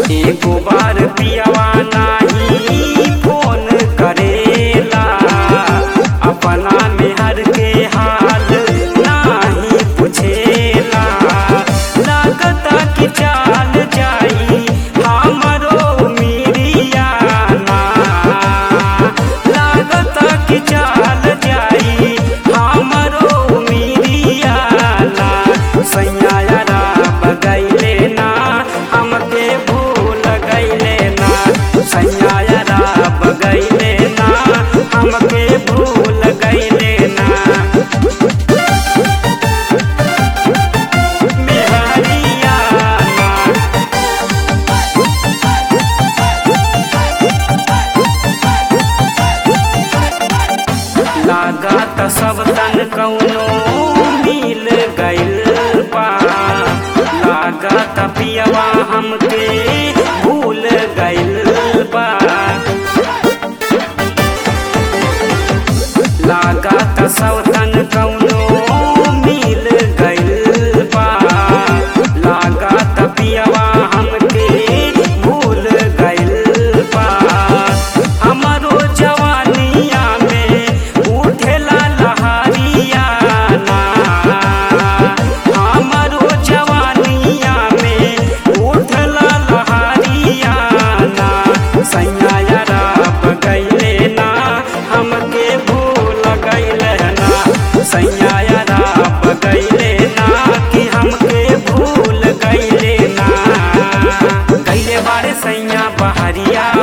एको बार पियवा नाही फोन करेला, अपना मेहर के हाल नाही पूछेला। लागता कि चाल जाई हमरो मिरियाना, लागता कि चाल जाई हमरो मिरियाना। सैयारा बगैले ना हमके भूल गैले ना, सैयारा बगैले ना हमके भूल गैले ना। लागत सब तन कौनो मिल गइल बा, लागत पियवा हमके भूल गइल बा। लागत सब तन कौनो मिल गइल बा, लागत पियवा हमके भूल गइल बा। हमरो जवानिया में उठेला लहरियाना, हमरो जवानिया में उठला लहरियाना। सैयारा बगैले ना हमके भूल गइले ना, सैयारा बगैले ना कि हमके भूल गइले ना। गइले बारे सैया बहरिया